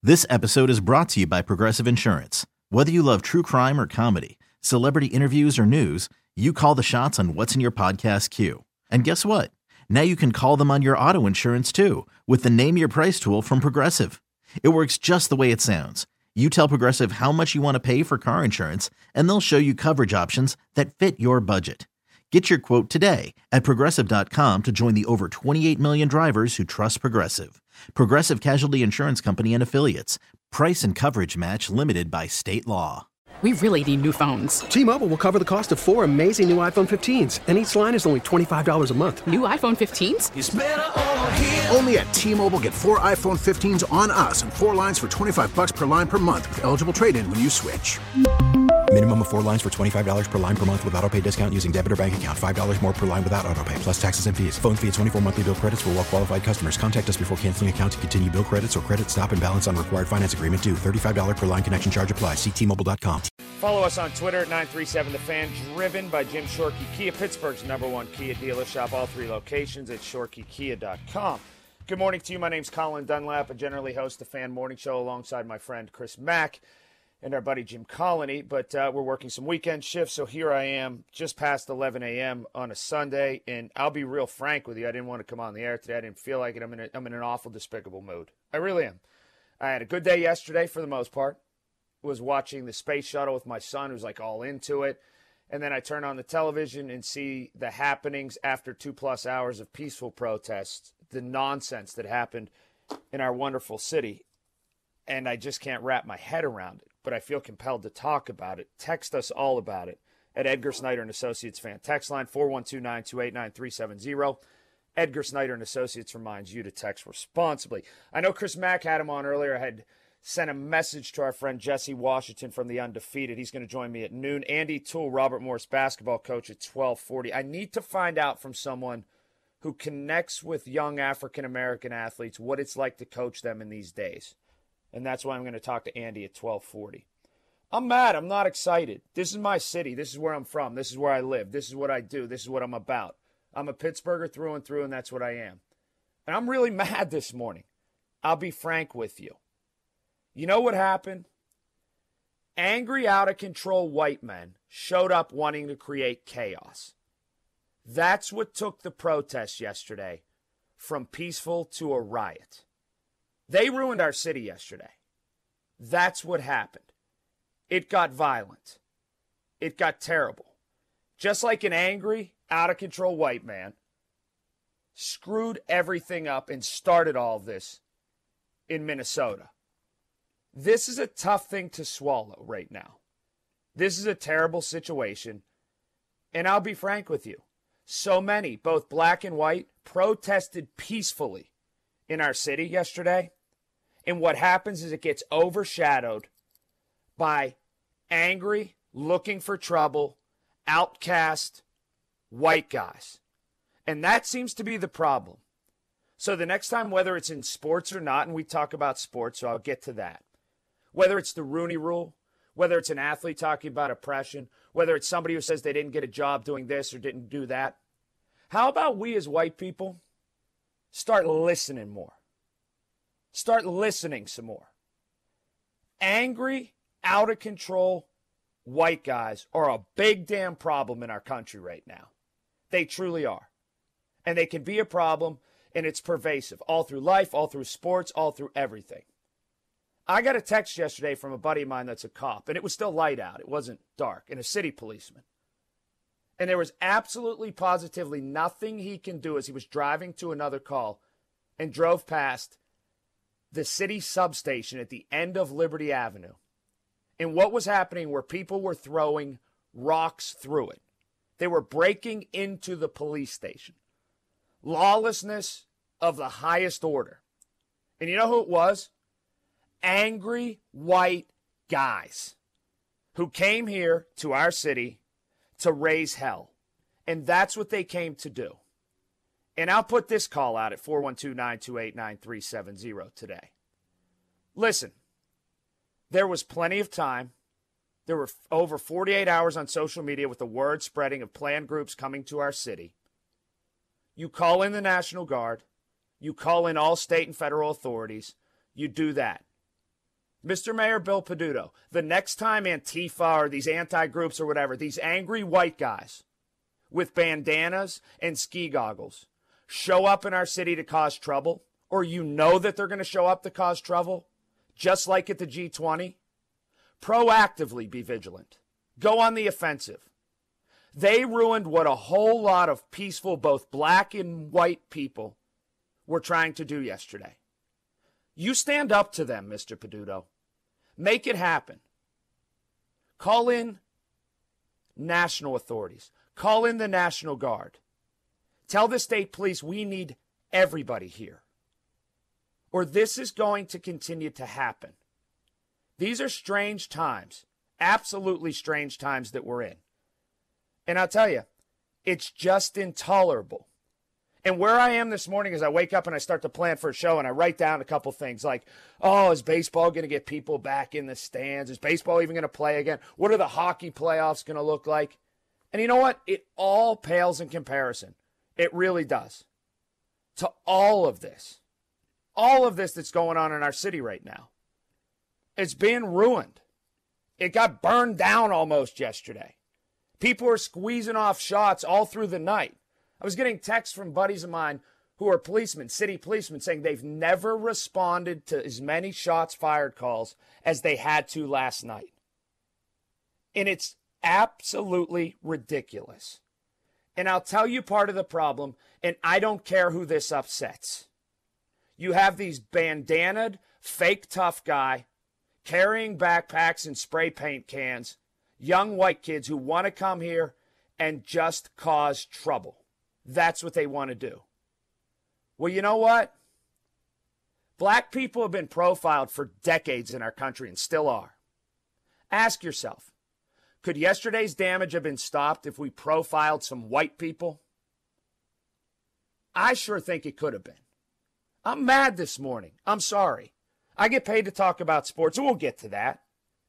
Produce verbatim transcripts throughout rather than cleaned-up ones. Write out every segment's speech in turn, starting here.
This episode is brought to you by Progressive Insurance. Whether you love true crime or comedy, celebrity interviews or news, you call the shots on what's in your podcast queue. And guess what? Now you can call them on your auto insurance too with the Name Your Price tool from Progressive. It works just the way it sounds. You tell Progressive how much you want to pay for car insurance, and they'll show you coverage options that fit your budget. Get your quote today at Progressive dot com to join the over twenty-eight million drivers who trust Progressive. Progressive Casualty Insurance Company and Affiliates. Price and coverage match limited by state law. We really need new phones. T-Mobile will cover the cost of four amazing new iPhone fifteens, and each line is only twenty-five dollars a month. New iPhone fifteens? It's better over here. Only at T-Mobile, get four iPhone fifteens on us and four lines for twenty-five bucks per line per month with eligible trade-in when you switch. Minimum of four lines for twenty-five dollars per line per month with autopay discount using debit or bank account. five dollars more per line without autopay, plus taxes and fees. Phone fee at twenty-four monthly bill credits for well-qualified customers. Contact us before canceling account to continue bill credits or credit stop and balance on required finance agreement due. thirty-five dollars per line connection charge applies. See T Mobile dot com. Follow us on Twitter at nine three seven The Fan, driven by Jim Shorkey Kia, Pittsburgh's number one Kia dealer. Shop all three locations at shorkey kia dot com. Good morning to you. My name's Colin Dunlap. I generally host the Fan Morning Show alongside my friend Chris Mack and our buddy Jim Colony, but uh, we're working some weekend shifts, so here I am just past eleven a.m. on a Sunday, and I'll be real frank with you. I didn't want to come on the air today. I didn't feel like it. I'm in, a, I'm in an awful, despicable mood. I really am. I had a good day yesterday for the most part. Was watching the space shuttle with my son, who's like all into it, and then I turn on the television and see the happenings after two-plus hours of peaceful protests, the nonsense that happened in our wonderful city, and I just can't wrap my head around it. But I feel compelled to talk about it. Text us all about it at Edgar Snyder and Associates Fan Text line four one two, nine two eight, nine three seven zero. Edgar Snyder and Associates reminds you to text responsibly. I know Chris Mack had him on earlier. I had sent a message to our friend Jesse Washington from The Undefeated. He's going to join me at noon. Andy Toole, Robert Morris basketball coach at twelve forty. I need to find out from someone who connects with young African-American athletes what it's like to coach them in these days. And that's why I'm going to talk to Andy at twelve forty. I'm mad. I'm not excited. This is my city. This is where I'm from. This is where I live. This is what I do. This is what I'm about. I'm a Pittsburgher through and through, and that's what I am. And I'm really mad this morning. I'll be frank with you. You know what happened? Angry, out-of-control white men showed up wanting to create chaos. That's what took the protests yesterday from peaceful to a riot. They ruined our city yesterday. That's what happened. It got violent. It got terrible. Just like an angry, out-of-control white man screwed everything up and started all this in Minnesota. This is a tough thing to swallow right now. This is a terrible situation. And I'll be frank with you. So many, both black and white, protested peacefully in our city yesterday. And what happens is it gets overshadowed by angry, looking for trouble, outcast, white guys. And that seems to be the problem. So the next time, whether it's in sports or not, and we talk about sports, so I'll get to that. Whether it's the Rooney Rule, whether it's an athlete talking about oppression, whether it's somebody who says they didn't get a job doing this or didn't do that. How about we as white people start listening more? Start listening some more. Angry, out of control white guys are a big damn problem in our country right now. They truly are. And they can be a problem, and it's pervasive all through life, all through sports, all through everything. I got a text yesterday from a buddy of mine that's a cop, and it was still light out. It wasn't dark, and a city policeman. And there was absolutely positively nothing he can do as he was driving to another call and drove past the city substation at the end of Liberty Avenue. And what was happening were people were throwing rocks through it. They were breaking into the police station. Lawlessness of the highest order. And you know who it was? Angry white guys who came here to our city to raise hell. And that's what they came to do. And I'll put this call out at four one two, nine two eight, nine three seven zero today. Listen, there was plenty of time. There were over forty-eight hours on social media with the word spreading of planned groups coming to our city. You call in the National Guard. You call in all state and federal authorities. You do that. Mister Mayor Bill Peduto, the next time Antifa or these anti-groups or whatever, these angry white guys with bandanas and ski goggles show up in our city to cause trouble, or you know that they're going to show up to cause trouble, just like at the G twenty, proactively be vigilant. Go on the offensive. They ruined what a whole lot of peaceful, both black and white people were trying to do yesterday. You stand up to them, Mister Peduto. Make it happen. Call in national authorities. Call in the National Guard. Tell the state police we need everybody here, or this is going to continue to happen. These are strange times, absolutely strange times that we're in. And I'll tell you, it's just intolerable. And where I am this morning is I wake up and I start to plan for a show and I write down a couple things like, oh, is baseball going to get people back in the stands? Is baseball even going to play again? What are the hockey playoffs going to look like? And you know what? It all pales in comparison. It really does. To all of this. All of this that's going on in our city right now. It's being ruined. It got burned down almost yesterday. People are squeezing off shots all through the night. I was getting texts from buddies of mine who are policemen, city policemen, saying they've never responded to as many shots fired calls as they had to last night. And it's absolutely ridiculous. And I'll tell you part of the problem, and I don't care who this upsets. You have these bandanaed, fake tough guy carrying backpacks and spray paint cans, young white kids who want to come here and just cause trouble. That's what they want to do. Well, you know what? Black people have been profiled for decades in our country and still are. Ask yourself, could yesterday's damage have been stopped if we profiled some white people? I sure think it could have been. I'm mad this morning. I'm sorry. I get paid to talk about sports, and we'll get to that.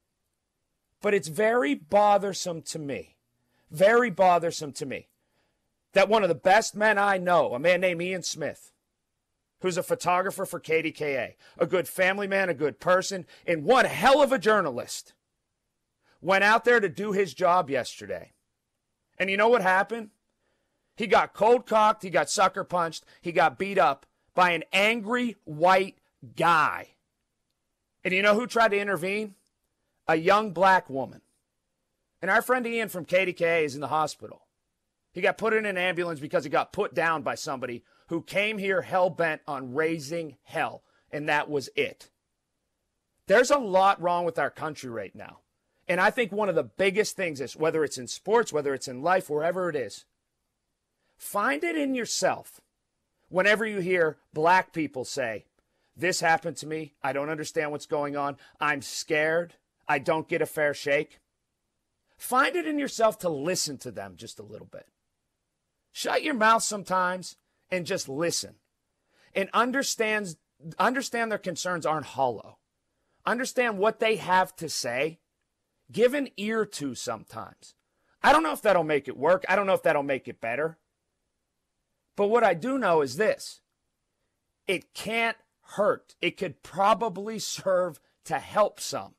But it's very bothersome to me, very bothersome to me, that one of the best men I know, a man named Ian Smith, who's a photographer for K D K A, a good family man, a good person, and one hell of a journalist, went out there to do his job yesterday. And you know what happened? He got cold-cocked, he got sucker punched, he got beat up by an angry white guy. And you know who tried to intervene? A young black woman. And our friend Ian from K D K A is in the hospital. He got put in an ambulance because he got put down by somebody who came here hell-bent on raising hell. And that was it. There's a lot wrong with our country right now. And I think one of the biggest things is, whether it's in sports, whether it's in life, wherever it is, find it in yourself. Whenever you hear black people say, this happened to me, I don't understand what's going on, I'm scared, I don't get a fair shake. Find it in yourself to listen to them just a little bit. Shut your mouth sometimes and just listen. And understand, understand their concerns aren't hollow. Understand what they have to say. Give an ear to sometimes. I don't know if that'll make it work. I don't know if that'll make it better. But what I do know is this. It can't hurt. It could probably serve to help some.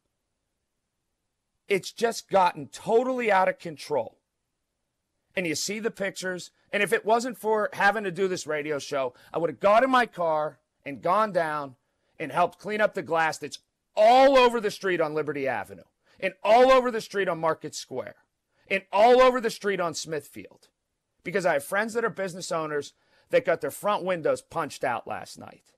It's just gotten totally out of control. And you see the pictures. And if it wasn't for having to do this radio show, I would have got in my car and gone down and helped clean up the glass that's all over the street on Liberty Avenue, and all over the street on Market Square, and all over the street on Smithfield. Because I have friends that are business owners that got their front windows punched out last night.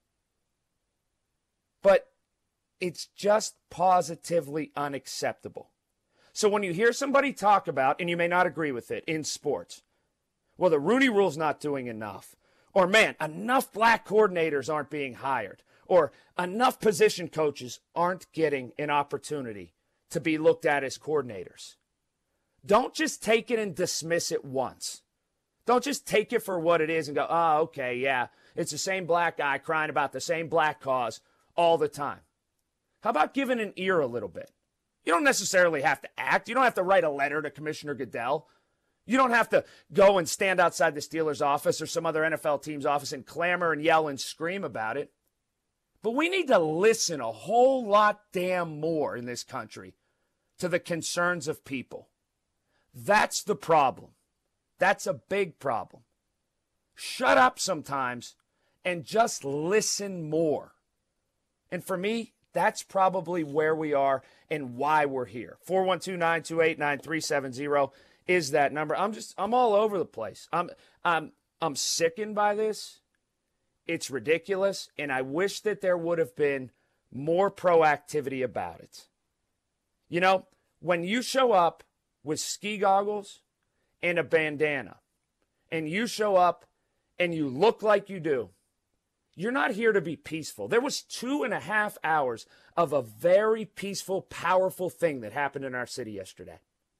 But it's just positively unacceptable. So when you hear somebody talk about, and you may not agree with it, in sports, well, the Rooney Rule's not doing enough. Or, man, enough black coordinators aren't being hired. Or enough position coaches aren't getting an opportunity to be looked at as coordinators. Don't just take it and dismiss it once. Don't just take it for what it is and go, oh, okay, yeah, it's the same black guy crying about the same black cause all the time. How about giving an ear a little bit? You don't necessarily have to act. You don't have to write a letter to Commissioner Goodell. You don't have to go and stand outside the Steelers' office or some other N F L team's office and clamor and yell and scream about it. But we need to listen a whole lot damn more in this country to the concerns of people. That's the problem. That's a big problem. Shut up sometimes and just listen more. And for me, that's probably where we are and why we're here. four one two, nine two eight, nine three seven zero is that number. I'm just, I'm all over the place. I'm, I'm, I'm sickened by this. It's ridiculous. And I wish that there would have been more proactivity about it. You know, when you show up with ski goggles and a bandana, and you show up and you look like you do, you're not here to be peaceful. There was two and a half hours of a very peaceful, powerful thing that happened in our city yesterday.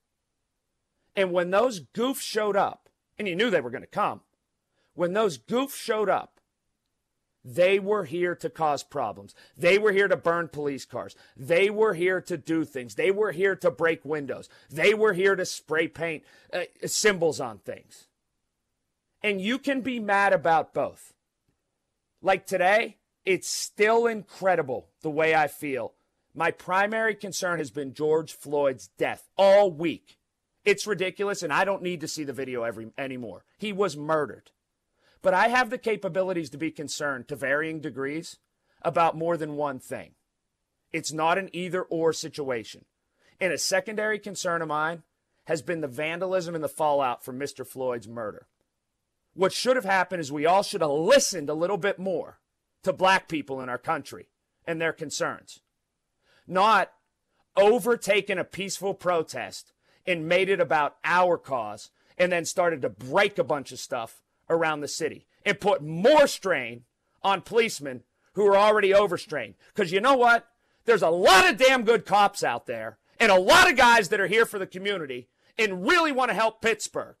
And when those goofs showed up, and you knew they were going to come, when those goofs showed up, they were here to cause problems. They were here to burn police cars. They were here to do things. They were here to break windows. They were here to spray paint uh, symbols on things. And you can be mad about both. Like today, it's still incredible the way I feel. My primary concern has been George Floyd's death all week. It's ridiculous, and I don't need to see the video every anymore. He was murdered. But I have the capabilities to be concerned to varying degrees about more than one thing. It's not an either-or situation. And a secondary concern of mine has been the vandalism and the fallout from Mister Floyd's murder. What should have happened is we all should have listened a little bit more to black people in our country and their concerns. Not overtaken a peaceful protest and made it about our cause and then started to break a bunch of stuff around the city and put more strain on policemen who are already overstrained. Because you know what? There's a lot of damn good cops out there and a lot of guys that are here for the community and really want to help Pittsburgh.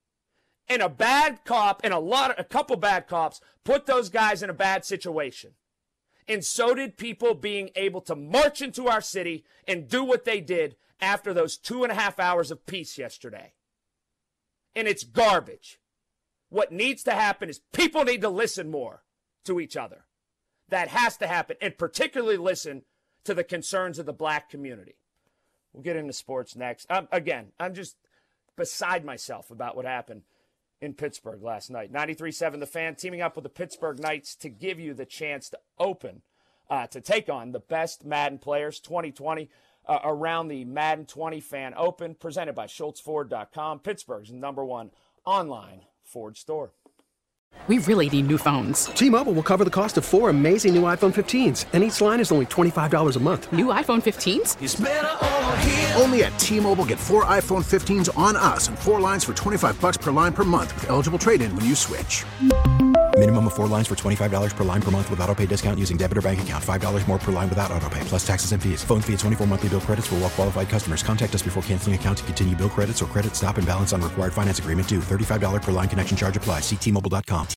And a bad cop and a lot of, a couple bad cops put those guys in a bad situation. And so did people being able to march into our city and do what they did after those two and a half hours of peace yesterday. And it's garbage. What needs to happen is people need to listen more to each other. That has to happen, and particularly listen to the concerns of the black community. We'll get into sports next. Um, again, I'm just beside myself about what happened in Pittsburgh last night. ninety-three point seven The Fan teaming up with the Pittsburgh Knights to give you the chance to open, uh, to take on the best Madden players twenty twenty uh, around the Madden twenty Fan Open, presented by Schultz Ford dot com, Pittsburgh's number one online Ford store. We really need new phones. T-Mobile will cover the cost of four amazing new iPhone fifteens, and each line is only twenty-five dollars a month. New iPhone fifteens? It's better over here. Only at T-Mobile, get four iPhone fifteens on us and four lines for twenty-five bucks per line per month with eligible trade-in when you switch. Minimum of four lines for twenty-five dollars per line per month with autopay discount using debit or bank account. five dollars more per line without autopay, plus taxes and fees. Phone fee at twenty-four monthly bill credits for well-qualified customers. Contact us before canceling account to continue bill credits or credit stop and balance on required finance agreement due. thirty-five dollars per line connection charge applies. See T Mobile dot com.